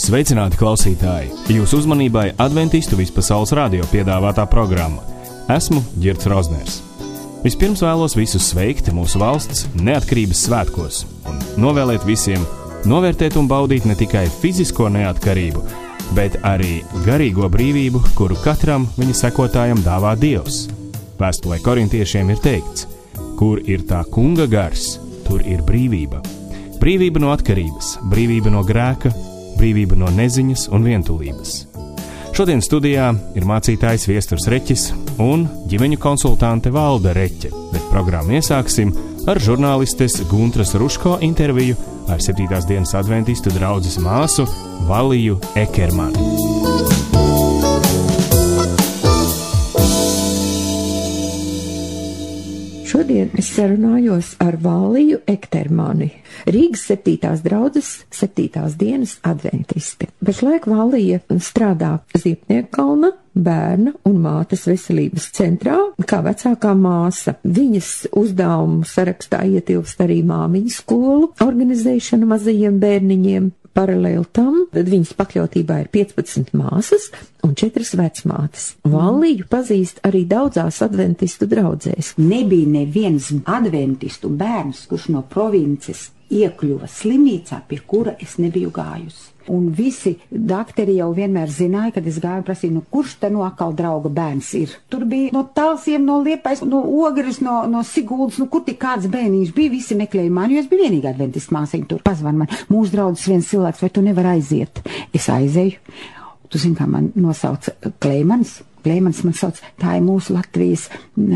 Sveicināti klausītāji! Jūsu uzmanībai Adventistu vispasaules radio piedāvātā programma. Esmu Ģirds Rozners. Vispirms vēlos visus sveikt mūsu valsts neatkarības svētkos un novēlēt visiem novērtēt un baudīt ne tikai fizisko neatkarību, bet arī garīgo brīvību, kuru katram viņa sekotājam dāvā Dievs. Vēstulē korintiešiem ir teikts: kur ir tā kunga gars, tur ir brīvība. Brīvība no atkarības, brīvība no grēka, brīvība no neziņas un vientulības. Šodien studijā ir mācītājs Viesturs Reķis un ģimeņu konsultante Valda Reķe, bet programmu iesāksim ar žurnālistes Guntras Ruško interviju ar 7. dienas adventistu draudzes māsu Valiju Ekermani. Šodien es sarunājos ar Valiju Ekermani, Rīgas 7. draudzes 7. dienas adventisti. Pašlaik Valija strādā Ziepniekkalna bērna un mātes veselības centrā kā vecākā māsa. Viņas uzdevumu sarakstā ietilpst arī māmiņu skolu organizēšana mazajiem bērniņiem. Paralēli tam, tad viņas pakļautībā ir 15 māsas un 4 vecmātes. Valiju pazīst arī daudzās adventistu draudzēs. Nebija neviens adventistu bērns, kurš no provinces iekļuva slimnīcā, pie kura es nebiju gājusi. Un visi dakteri jau vienmēr zināja, kad es gāju prasīju, kurš te no atkal drauga bērns ir. Tur bija no Talsiem, no Liepais, no Ogres, no Siguldas, kur tik kāds bērniņš bija, visi meklēja mani, jo es biju vienīgā adventistu māsiņa tur. Pazvan man, mūsu draudzes viens cilvēks, vai tu nevar aiziet? Es aizēju. Tu zini, kā man nosauca Kleimanis? Kleimanis man sauc, tā ir mūsu Latvijas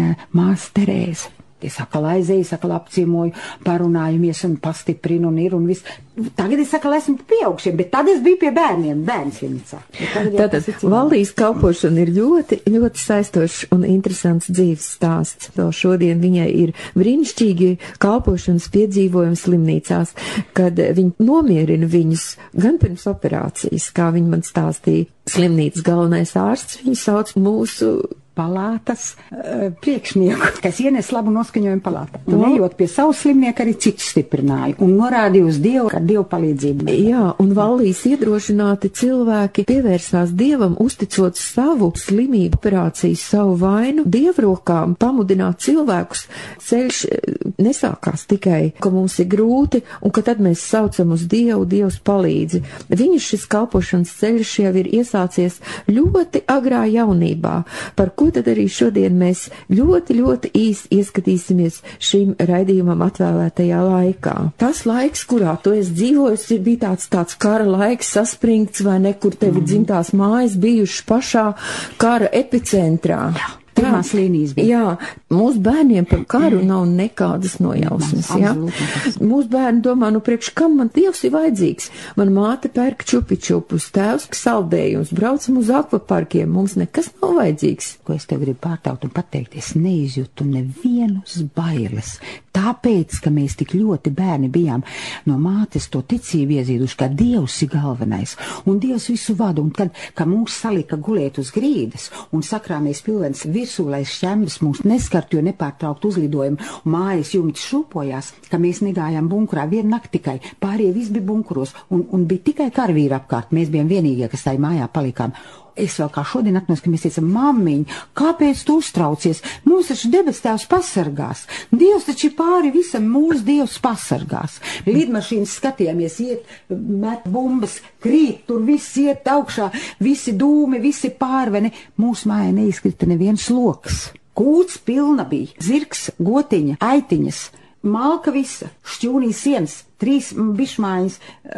māsa Terēze. Es atkal aizēju, atkal apciemoju, parunājamies un pastiprinu un ir un viss. Tagad es atkal esmu pieaugšiem, bet tad es biju pie bērniem, bērnslimnīcā. Tātad Valijas kalpošana ir ļoti, ļoti saistošs un interesants dzīves stāsts. Vēl šodien viņai ir brīnišķīgi kalpošanas piedzīvojumi slimnīcās, kad viņi nomierina viņus gan pirms operācijas, kā viņi man stāstīja. Slimnīcas galvenais ārsts viņu sauc mūsu palātas priekšnieku, kas ienes labu noskaņojumu palātā. Un ejot pie savu slimnieku, arī citu stiprināju un norādīju uz Dievu, ar Dievu palīdzību. Jā, un Valijas iedrošināti cilvēki pievērsās Dievam, uzticot savu slimību, operācijas, savu vainu Dievrokām, pamudināt cilvēkus. Ceļš nesākās tikai, ka mums ir grūti un ka tad mēs saucam uz Dievu, Dievs palīdzi. Viņas šis kalpošanas ceļš jau ir iesācies ļoti agrā jaunībā, par ko tad arī šodien mēs ļoti, ļoti īsti ieskatīsimies šim raidījumam atvēlētajā laikā. Tas laiks, kurā tu esi dzīvojis, bija tāds kara laiks, saspringts, vai ne, kur tevi dzimtās mājas bijušas pašā kara epicentrā. Pirmās līnijas bija. Jā, mūsu bērniem par karu nav nekādas nojausmas, jā. Mūsu bērni domā, priekš kam man Dievs ir vajadzīgs? Man māte pērk čupičupus, tēvs saldējums, braucam uz akvaparkiem, mums nekas nav vajadzīgs. Ko es tev gribu pārtaukt un pateikt, es neizjūtu nevienas bailes. Tāpēc, ka mēs tik ļoti bērni bijām no mātes to ticību iezīduši, ka Dievs ir galvenais un Dievs visu vada, un kad mūs salika gulēt uz grīdas un sakrāmies pilvens virsū, lai šķembas mūs neskart, jo nepārtraukt uzlidojumu mājas jumts šūpojās, ka mēs negājām bunkurā vienu nakti tikai, pārējie visi bija bunkuros un bija tikai karavīri apkārt, mēs bijām vienīgie, kas tajā mājā palikām. Es vēl kā šodien atnos, ka mēs teicam, mammiņ, kāpēc tu uztraucies? Mums taču debes tēvs pasargās. Dievs taču pāri visam, mūsu Dievs pasargās. Lidmašīnas skatījāmies, iet, met bumbas, krīt, tur viss iet augšā, visi dūmi, visi pārveni. Mūsu mājā neizkrita neviens loks. Kūts pilna bija, zirgs, gotiņa, aitiņas. Malka visa, šķūnī sienas, 3 bišmājas,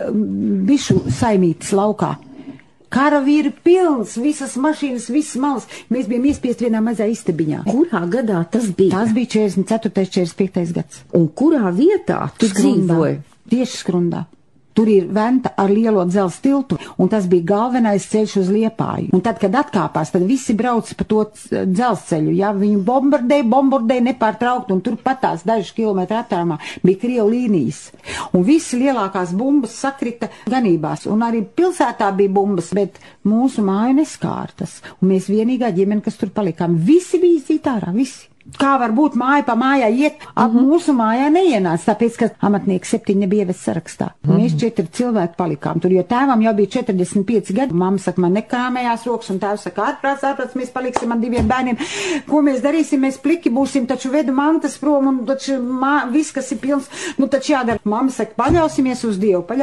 bišu saimītes laukā. Karavīri pilns, visas mašīnas, visas malas. Mēs bijām iespiest vienā mazā istabiņā. Kurā gadā tas bija? Tas bija 44. 45. gads. Un kurā vietā tu dzīvoji? Tieši Skrundā. Tur ir Venta ar lielo dzelzs tiltu, un tas bija galvenais ceļš uz Liepāju. Un tad, kad atkāpās, tad visi brauc pa to dzelzceļu, ja viņu bombardēja nepārtraukt, un tur patās dažu kilometru attālumā bija Krievu līnijas. Un visi lielākās bumbas sakrita ganībās, un arī pilsētā bija bumbas, bet mūsu māja neskārtas. Un mēs vienīgā ģimene, kas tur palikām, visi bija izdzīt ārā, visi. Kā var būt māja pa mājā iet? Mūsu mājā neienāca, tāpēc, ka amatnieki 7 nebija ievest sarakstā. Mēs 4 cilvēki palikām tur, jo tēvam jau bija 45 gadi. Mamma saka, man nekrāmējās rokas, un tēvs saka, ārprāts, mēs paliksim ar 2 bērniem. Ko mēs darīsim? Mēs pliki būsim, taču vedu mantas prom, un taču viss, kas ir pilns, nu taču jādara. Mamma saka, paļausimies uz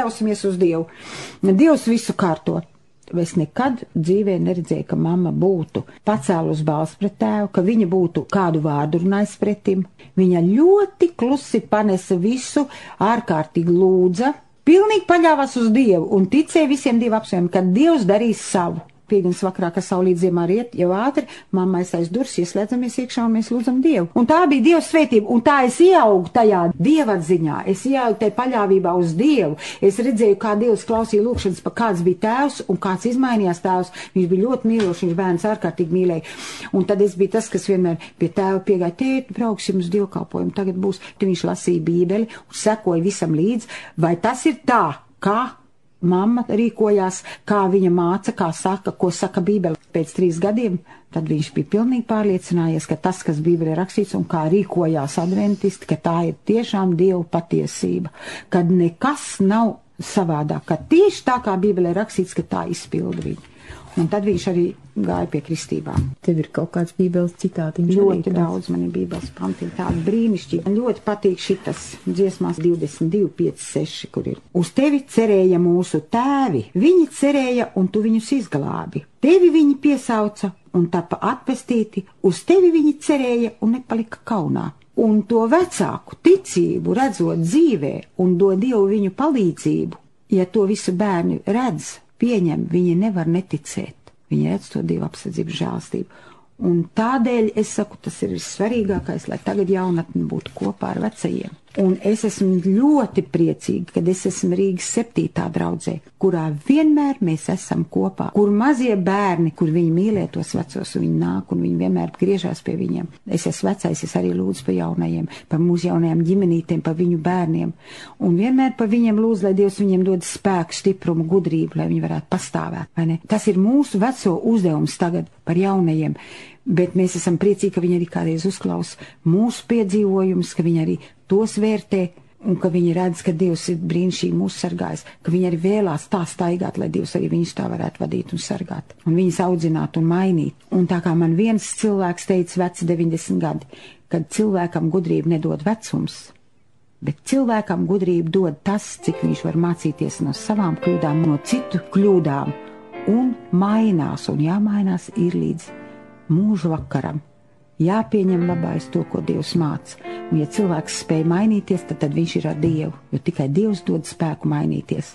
Dievu. Dievs visu kārto. Es nekad dzīvē neredzēju, ka mamma būtu pacēlus balsi pret tēvu, ka viņa būtu kādu vārdu runājis pretim. Viņa ļoti klusi panesa visu, ārkārtīgi lūdza, pilnīgi paļāvās uz Dievu un ticēja visiem Dieva apsolījumiem, ka Dievs darīs savu. Piektdienas vakarā, kas saulīt ziemā riet, jau ātri, mammai aiz durvis ieslēdzamies iekšā un mēs lūdzam Dievu. Un tā bija Dieva svētība, un tā es ieaugu tajā Dieva atziņā, es ieaugu tajā paļāvībā uz Dievu. Es redzēju, kā Dievs klausīja lūkšanas, pa kāds bija tēvs un kāds izmainījās tēvs. Viņš bija ļoti mīlošs, viņš bērns ārkārtīgi mīlēja. Un tad es biju tas, kas vienmēr pie tēva piegāja, tēt, brauksim uz dievkalpojumu, tagad būs. Tad viņš lasīja Bībeli un sekoja visam līdz, vai tas ir tā, kā mamma rīkojās, kā viņa māca, kā saka, ko saka Bībele. Pēc 3 gadiem, tad viņš bija pilnīgi pārliecinājies, ka tas, kas Bībelē rakstīts un kā rīkojās adventisti, ka tā ir tiešām Dieva patiesība, kad nekas nav savādāk, ka tieši tā, kā Bībelē rakstīts, ka tā izpilda viņu. Un tad viņš arī gāja pie kristībām. Tev ir kaut kāds Bībeles citātiņš? Ļoti daudz man ir Bībeles pantiņi, tādi brīnišķīgi. Man ļoti patīk šitas dziesmās 22, 5, 6, kur ir. Uz tevi cerēja mūsu tēvi, viņi cerēja un tu viņus izglābi. Tevi viņi piesauca un tapa atpestīti, uz tevi viņi cerēja un nepalika kaunā. Un to vecāku ticību redzot dzīvē un dod Dievu viņu palīdzību, ja to visu bērni redz, pieņem, viņi nevar neticēt. Viņi redz to Dieva apsardzību, žēlastību. Un tādēļ es saku, tas ir vissvarīgākais, lai tagad jaunatni būtu kopā ar vecajiem. Un es esmu ļoti priecīga, kad es esmu Rīgas 7. draudzē, kurā vienmēr mēs esam kopā, kur mazie bērni, kur viņi mīlē tos vecos, un viņi nāk, un viņi vienmēr griežās pie viņiem. Es esmu vecais, es arī lūdzu par jaunajiem, par mūsu jaunajām ģimenītēm, par viņu bērniem. Un vienmēr par viņiem lūdzu, lai Dievs viņiem dod spēku, stiprumu, gudrību, lai viņi varētu pastāvēt, vai ne? Tas ir mūsu veco uzdevums tagad par jaunajiem. Bet mēs esam priecīgi, ka viņi arī kādreiz uzklausa mūsu piedzīvojumus, ka viņi arī tos vērtē un ka viņi redz, ka Dievs ir brīnišķīgi mūs sargājis, ka viņi arī vēlās tā staigāt, lai Dievs arī viņus tā varētu vadīt un sargāt, un viņus audzināt un mainīt. Un tā kā man viens cilvēks teica veci 90 gadi, kad cilvēkam gudrību nedod vecums, bet cilvēkam gudrību dod tas, cik viņš var mācīties no savām kļūdām, no citu kļūdām, un mainās, un jāmainās ir līdz mūžu vakaram. Jāpieņem labais to, ko Dievs māca. Un ja cilvēks spēj mainīties, tad viņš ir ar Dievu, jo tikai Dievs dod spēku mainīties.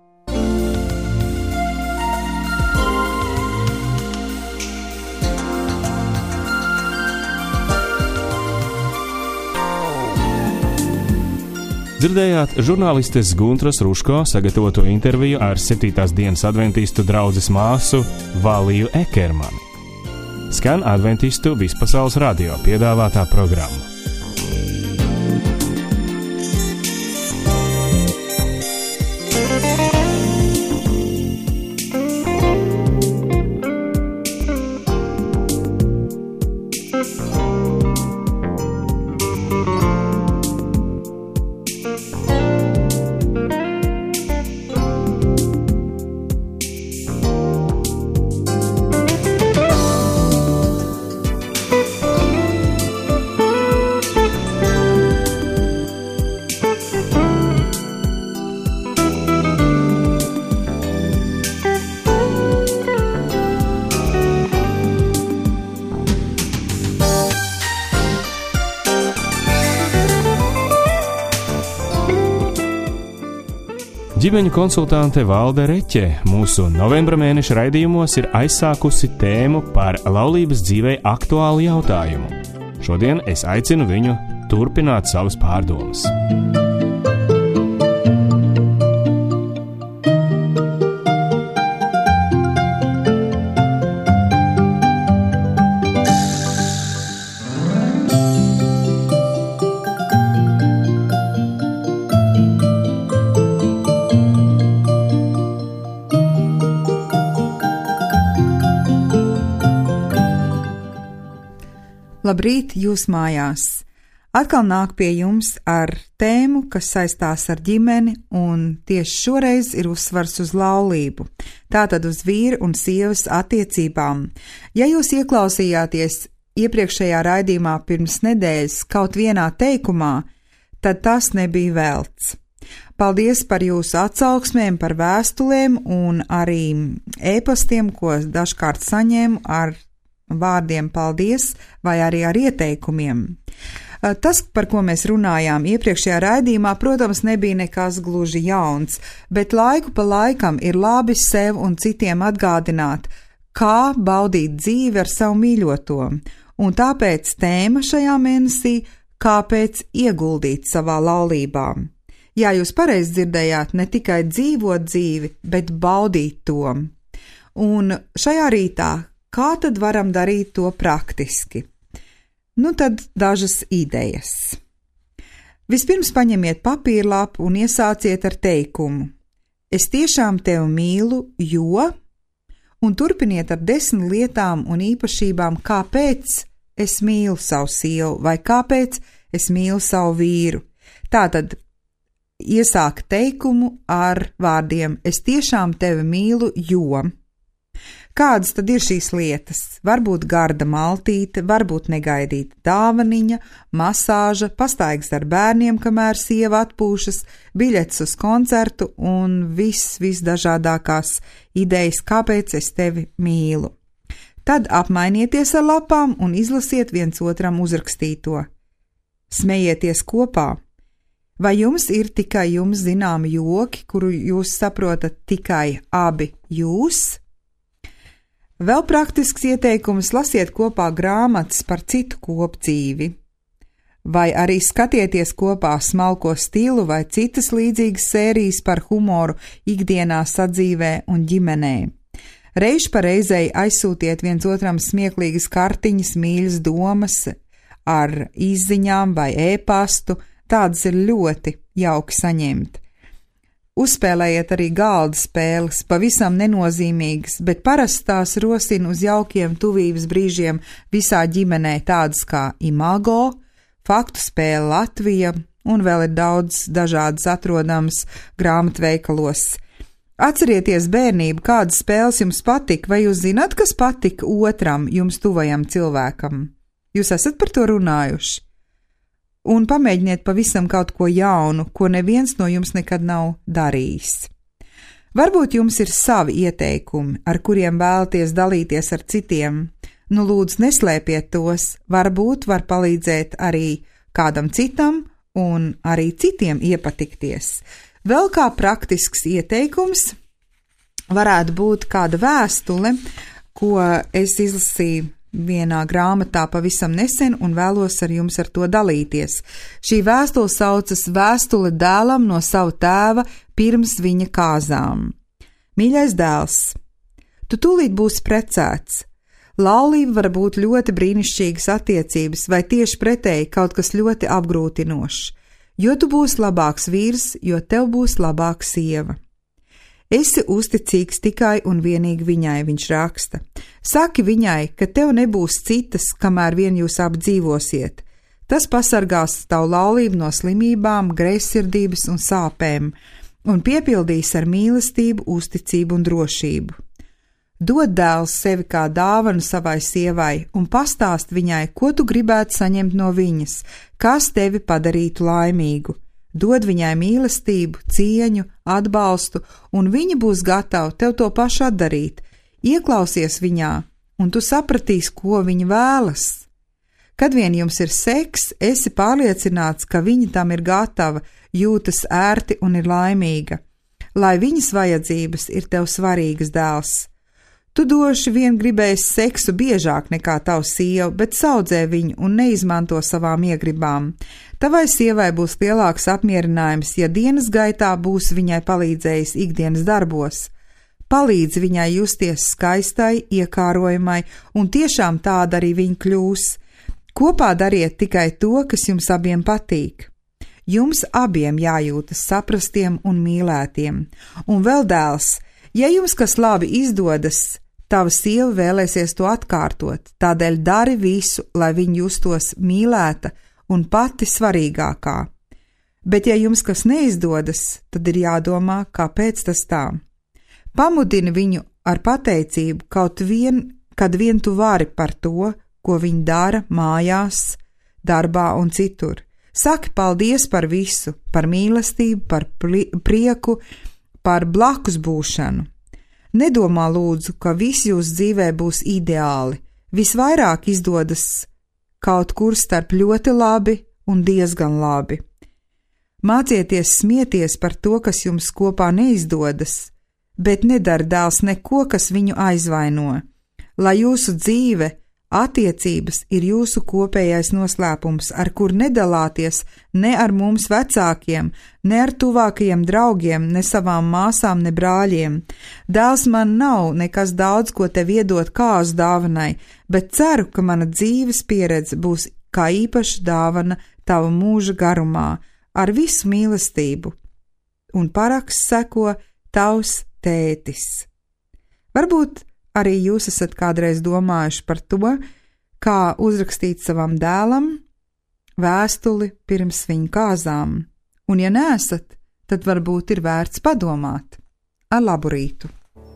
Dzirdējāt žurnālistes Guntras Ruško sagatavoto interviju ar 7. dienas adventistu draudzes māsu Valiju Ekermani. Skan Adventistu Vispasaules radio piedāvātā programma. Ģimeņu konsultante Valde Reķe mūsu novembra mēneša raidījumos ir aizsākusi tēmu par laulības dzīvei aktuālu jautājumu. Šodien es aicinu viņu turpināt savas pārdomas. Labrīt jūs mājās! Atkal nāk pie jums ar tēmu, kas saistās ar ģimeni, un tieši šoreiz ir uzsvars uz laulību, tātad uz vīra un sievas attiecībām. Ja jūs ieklausījāties iepriekšējā raidījumā pirms nedēļas kaut vienā teikumā, tad tas nebija velts. Paldies par jūsu atsauksmēm, par vēstulēm un arī e-pastiem, ko dažkārt saņēmu ar vārdiem paldies vai arī ar ieteikumiem. Tas, par ko mēs runājām iepriekšējā raidījumā, protams, nebija nekas gluži jauns, bet laiku pa laikam ir labi sev un citiem atgādināt, kā baudīt dzīvi ar savu mīļoto, un tāpēc tēma šajā mēnesī – kāpēc ieguldīt savā laulībā. Jā, jūs pareizi dzirdējāt, ne tikai dzīvot dzīvi, bet baudīt to. Un šajā rītā, kā tad varam darīt to praktiski? Nu tad dažas idejas. Vispirms paņemiet papīrlapu un iesāciet ar teikumu: Es tiešām tevi mīlu, jo, un turpiniet ar 10 lietām un īpašībām, kāpēc es mīlu savu sievu vai kāpēc es mīlu savu vīru. Tātad iesāk teikumu ar vārdiem: Es tiešām tevi mīlu, jo. Kādas tad ir šīs lietas? Varbūt garda maltīte, varbūt negaidīta dāvaniņa, masāža, pastaigas ar bērniem, kamēr sieva atpūšas, biļetes uz koncertu un visdažādākās idejas, kāpēc es tevi mīlu. Tad apmainieties ar lapām un izlasiet viens otram uzrakstīto. Smejieties kopā. Vai jums ir tikai jums zināmi joki, kuru jūs saprotat tikai abi jūs? Vēl praktisks ieteikums: lasiet kopā grāmatas par citu kopdzīvi, vai arī skatieties kopā smalko stilu vai citas līdzīgas sērijas par humoru ikdienā sadzīvē un ģimenē. Reiz pa reizei aizsūtiet viens otram smieklīgas kartiņas, mīļas domas ar izziņām vai e-pastu, tādas ir ļoti jauki saņemt. Uzspēlējiet arī galda spēles, pavisam nenozīmīgas, bet parasti tās rosina uz jaukiem tuvības brīžiem visā ģimenē, tādas kā Imago, faktu spēle Latvija un vēl ir daudz dažādas atrodamas grāmatveikalos. Atcerieties bērnību, kādas spēles jums patika, vai jūs zināt, kas patika otram jums tuvajam cilvēkam? Jūs esat par to runājuši? Un pamēģiniet pavisam kaut ko jaunu, ko neviens no jums nekad nav darījis. Varbūt jums ir savi ieteikumi, ar kuriem vēlaties dalīties ar citiem. Nu lūdzu, neslēpiet tos, varbūt var palīdzēt arī kādam citam un arī citiem iepatikties. Vēl kā praktisks ieteikums varētu būt kāda vēstule, ko es izlasīju vienā grāmatā pavisam nesen un vēlos ar jums ar to dalīties. Šī vēstule saucas Vēstule dēlam no sava tēva pirms viņa kāzām. Mīļais dēls, tu tūlīt būsi precēts. Laulība var būt ļoti brīnišķīgas attiecības vai tieši pretēji kaut kas ļoti apgrūtinošs, jo tu būsi labāks vīrs, jo tev būs labāka sieva. Esi uzticīgs tikai un vienīgi viņai, viņš raksta. Saki viņai, ka tev nebūs citas, kamēr vien jūs abi dzīvosiet. Tas pasargās tavu laulību no slimībām, greizsirdības un sāpēm un piepildīs ar mīlestību, uzticību un drošību. Dod dēls sevi kā dāvanu savai sievai un pastāst viņai, ko tu gribētu saņemt no viņas, kas tevi padarītu laimīgu. Dod viņai mīlestību, cieņu, atbalstu, un viņa būs gatava tev to pašu atdarīt. Ieklausies viņā, un tu sapratīsi, ko viņa vēlas. Kad vien jums ir seks, esi pārliecināts, ka viņa tam ir gatava, jūtas ērti un ir laimīga. Lai viņas vajadzības ir tev svarīgas, dēls. Tu droši vien gribēsi seksu biežāk nekā tavs sieva, bet saudzē viņu un neizmanto savām iegribām. Tavai sievai būs lielāks apmierinājums, ja dienas gaitā būs viņai palīdzējis ikdienas darbos. Palīdz viņai justies skaistai, iekārojamai, un tiešām tāda arī viņa kļūs. Kopā dariet tikai to, kas jums abiem patīk. Jums abiem jājūtas saprastiem un mīlētiem. Un vēl, dēls, ja jums kas labi izdodas, Tava sieva vēlēsies to atkārtot, tādēļ dari visu, lai viņa justos mīlēta un pati svarīgākā. Bet ja jums kas neizdodas, tad ir jādomā, kāpēc tas tā. Pamudini viņu ar pateicību kad vien tu vari par to, ko viņi dara mājās, darbā un citur. Saki paldies par visu, par mīlestību, par prieku, par blakus būšanu. Nedomā lūdzu, ka viss jūsu dzīvē būs ideāli. Visvairāk izdodas kaut kur starp ļoti labi un diezgan labi. Mācieties smieties par to, kas jums kopā neizdodas, bet nedara dēls neko, kas viņu aizvaino. Lai jūsu dzīve, attiecības ir jūsu kopējais noslēpums, ar kur nedalāties ne ar mums vecākiem, ne ar tuvākajiem draugiem, ne savām māsām, ne brāļiem. Dēls man nav nekas daudz, ko tev iedot kāzu dāvanai, bet ceru, ka mana dzīves pieredze būs kā īpaša dāvana tava mūža garumā, ar visu mīlestību. Un paraksts seko tavs tētis. Varbūt arī jūs esat kādreiz domājuši par to, kā uzrakstīt savam dēlam vēstuli pirms viņa kāzām, un ja neesat, tad varbūt ir vērts padomāt. Ar labu rītu!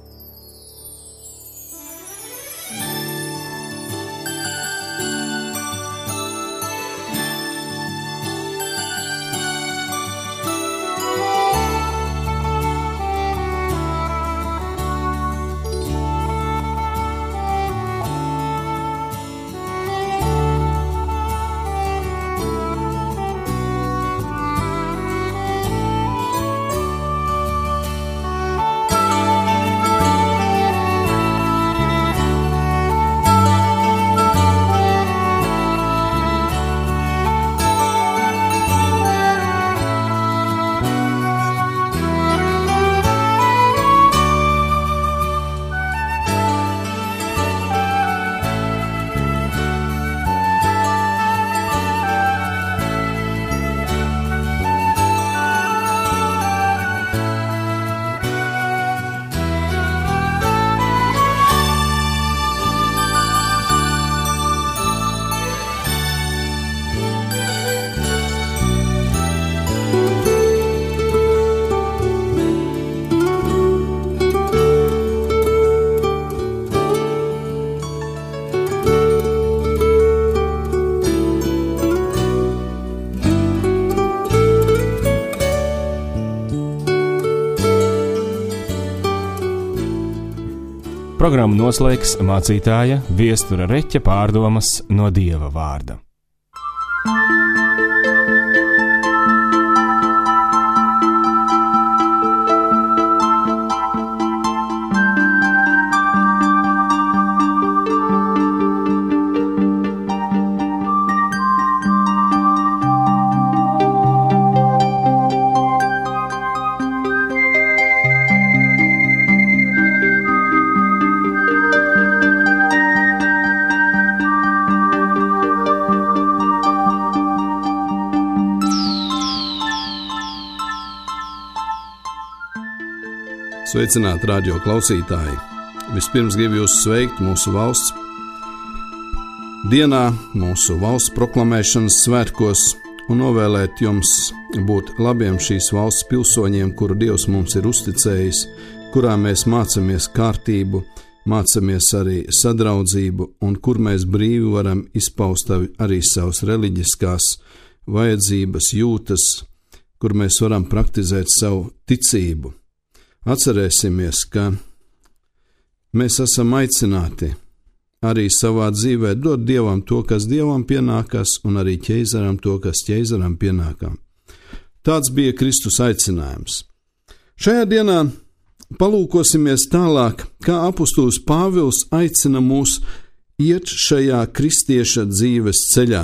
Programmu noslēgs mācītāja Viestura Reķa pārdomas no Dieva vārda. Sveicināti radio klausītāji! Vispirms gribu jūs sveikt mūsu valsts dienā, mūsu valsts proklamēšanas svētkos un novēlēt jums būt labiem šīs valsts pilsoņiem, kuru Dievs mums ir uzticējis, kurā mēs mācamies kārtību, mācamies arī sadraudzību un kur mēs brīvi varam izpaust arī savas reliģiskās vajadzības, jūtas, kur mēs varam praktizēt savu ticību. Atcerēsimies, ka mēs esam aicināti arī savā dzīvē dot Dievam to, kas Dievam pienākas, un arī ķeizaram to, kas ķeizaram pienākam. Tāds bija Kristus aicinājums. Šajā dienā palūkosimies tālāk, kā apustulis Pāvils aicina mūs iet šajā kristieša dzīves ceļā.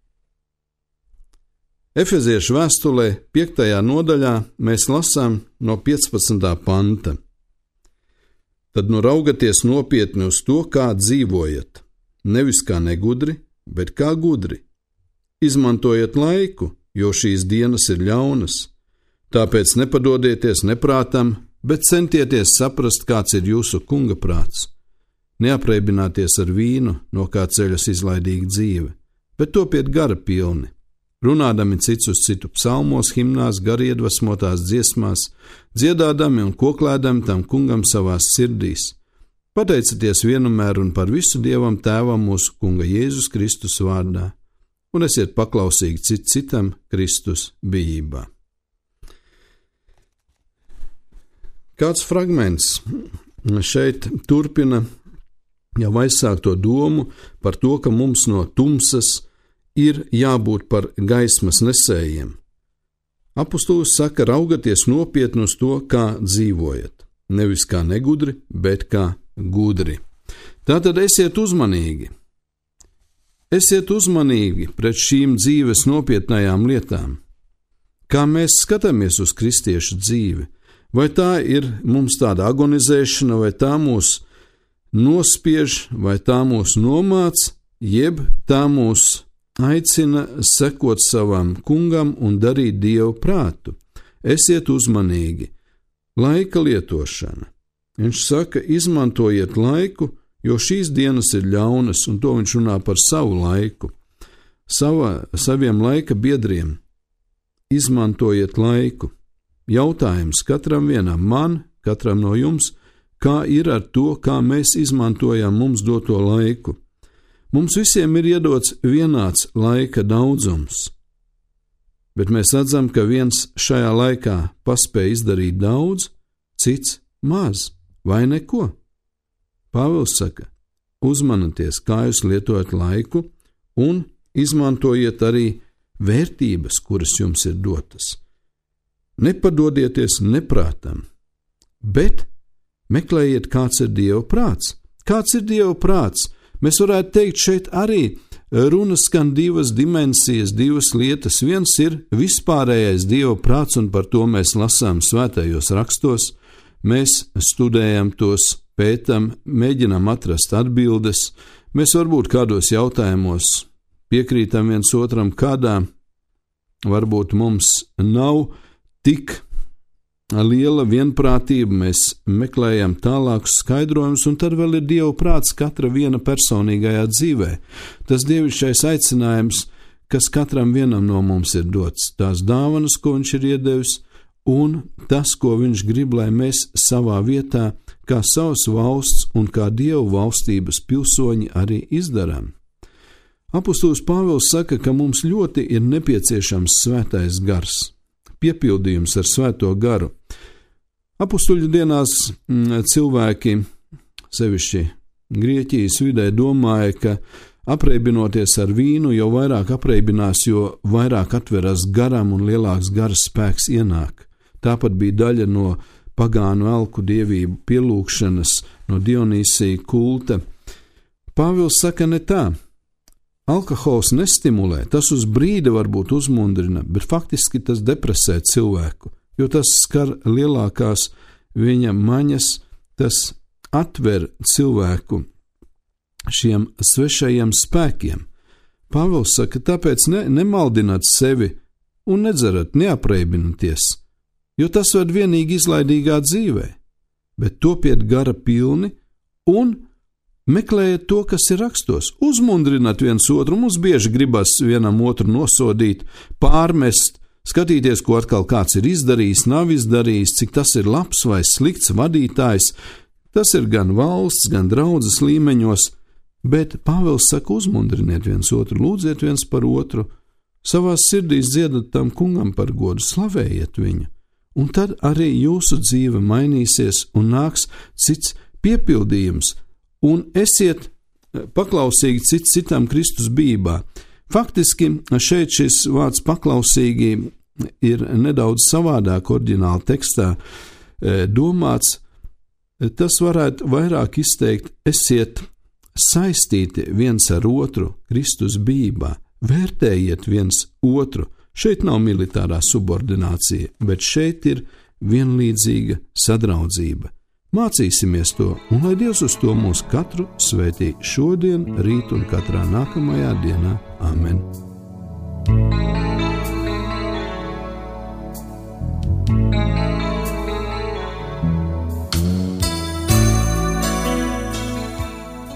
Efeziešu vēstulē 5. nodaļā mēs lasām no 15. panta. Tad nu raugaties nopietni uz to, kā dzīvojat, nevis kā negudri, bet kā gudri. Izmantojiet laiku, jo šīs dienas ir ļaunas, tāpēc nepadodieties neprātam, bet centieties saprast, kāds ir jūsu kunga prāts. neapreibināties ar vīnu, no kā ceļas izlaidīga dzīve, bet topiet gara pilni, runādami cits uz citu psalmos, himnās, gariedvesmotās dziesmās, dziedādami un koklēdami tam kungam savās sirdīs. Pateicieties vienmēr un par visu Dievam Tēvam mūsu kunga Jēzus Kristus vārdā, un esiet paklausīgi cits citam Kristus bijībā. Kāds fragments šeit turpina jau aizsākto domu par to, ka mums no tumsas ir jābūt par gaismas nesējiem. Apostols saka, raugaties nopietni uz to, kā dzīvojat, nevis kā negudri, bet kā gudri. Tātad esiet uzmanīgi. Esiet uzmanīgi pret šīm dzīves nopietnējām lietām. Kā mēs skatāmies uz kristiešu dzīvi? Vai tā ir mums tāda agonizēšana, vai tā mūs nospiež, vai tā mūs nomāc, jeb tā mūs aicina sekot savam kungam un darīt Dievu prātu. Esiet uzmanīgi. Laika lietošana. Viņš saka, izmantojiet laiku, jo šīs dienas ir ļaunas, un to viņš runā par savu laiku. Saviem laika biedriem. Izmantojiet laiku. Jautājums katram vienam, man, katram no jums, kā ir ar to, kā mēs izmantojam mums doto laiku. Mums visiem ir iedots vienāds laika daudzums, bet mēs redzam, ka viens šajā laikā paspēja izdarīt daudz, cits maz vai neko. Pāvils saka, uzmanieties, kā jūs lietojat laiku, un izmantojiet arī vērtības, kuras jums ir dotas. Nepadodieties neprātam, bet meklējiet, kāds ir Dieva prāts. Kāds ir Dieva prāts? Mēs varētu teikt, šeit arī runa skan divas dimensijas, divas lietas. Viens ir vispārējais Dieva prāts, un par to mēs lasām svētajos rakstos. Mēs studējam tos, pētam, mēģinām atrast atbildes. Mēs varbūt kādos jautājumos piekrītam viens otram, kādā varbūt mums nav tik liela vienprātība, mēs meklējam tālākus skaidrojumus, un tad vēl ir Dieva prāts katra viena personīgajā dzīvē. Tas dievišķais aicinājums, kas katram vienam no mums ir dots, tās dāvanas, ko viņš ir iedevis, un tas, ko viņš grib, lai mēs savā vietā, kā savas valsts un kā Dieva valstības pilsoņi arī izdarām. Apostols Pāvils saka, ka mums ļoti ir nepieciešams svētais gars, piepildījums ar svēto garu. Apostoļu dienās cilvēki, sevišķi Grieķijas vidē, domāja, ka apreibinoties ar vīnu, jo vairāk apreibinās, jo vairāk atveras garam un lielāks garas spēks ienāk. Tāpat bija daļa no pagānu elku dievību pielūgšanas, no Dionīsija kulta. Pāvils saka ne tā. Alkohols nestimulē, tas uz brīdi varbūt uzmundrina, bet faktiski tas depresē cilvēku, jo tas skar lielākās viņa maņas, tas atver cilvēku šiem svešajiem spēkiem. Pāvils saka, tāpēc nemaldināt sevi un nedzerat, neapreibināties, jo tas ved vienīgi izlaidīgā dzīvē, bet topiet gara pilni un meklējiet to, kas ir rakstos, uzmundrināt viens otru, mums bieži gribas vienam otru nosodīt, pārmest, skatīties, ko atkal kāds ir izdarījis, nav izdarījis, cik tas ir labs vai slikts vadītājs. Tas ir gan valsts, gan draudzes līmeņos, bet Pāvils saka, uzmundriniet viens otru, lūdziet viens par otru, savās sirdīs dziedat tam kungam par godu, slavējiet viņu, un tad arī jūsu dzīve mainīsies un nāks cits piepildījums, un esiet paklausīgi cits citam Kristus bijībā. Faktiski šeit šis vārds paklausīgi ir nedaudz savādāk oriģināla tekstā domāts. Tas varētu vairāk izteikt, esiet saistīti viens ar otru Kristus bijībā, vērtējiet viens otru. Šeit nav militārā subordinācija, bet šeit ir vienlīdzīga sadraudzība. Mācīsimies to, un lai Dievs uz to mūs katru svētī šodien, rīt un katrā nākamajā dienā. Amen!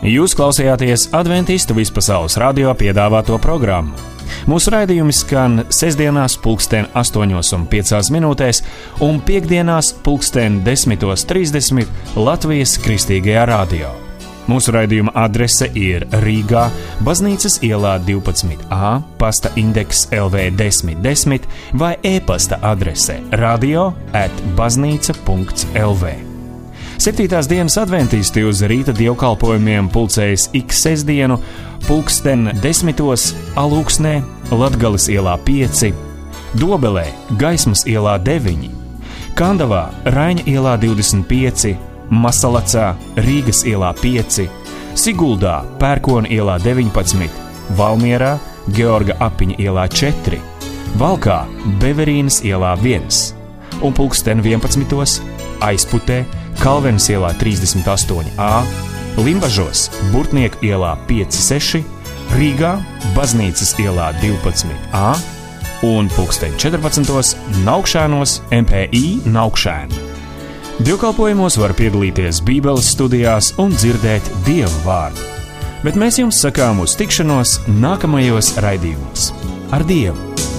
Jūs klausījāties Adventistu vispasaules radio piedāvāto programmu. Mūsu raidījumi skan sestdienās 8:05 un piektdienās 10:30 Latvijas Kristīgajā radio. Mūsu raidījuma adrese ir Rīgā, Baznīcas ielā 12A, pasta indeks LV 1010 vai e-pasta adrese radio@baznīca.lv. 7. dienas adventisti uz rīta dievkalpojumiem pulcējas ik sestdienu 10:10 Alūksnē, Latgales ielā 5, Dobelē, Gaismas ielā 9, Kandavā, Raiņa ielā 25, Masalacā, Rīgas ielā 5, Siguldā, Pērkona ielā 19, Valmierā, Georga Apiņa ielā 4, Valkā, Beverīnas ielā 1 un 11:11 Aizputē, Kalvenes ielā 38A, Limbažos, Burtnieku ielā 5-6, Rīgā, Baznīcas ielā 12A un 14:14 Naukšēnos, MPI Naukšēni. Dievkalpojumos var piedalīties Bībeles studijās un dzirdēt Dieva vārdu. Bet mēs jums sakām uz tikšanos nākamajos raidījumos. Ar Dievu!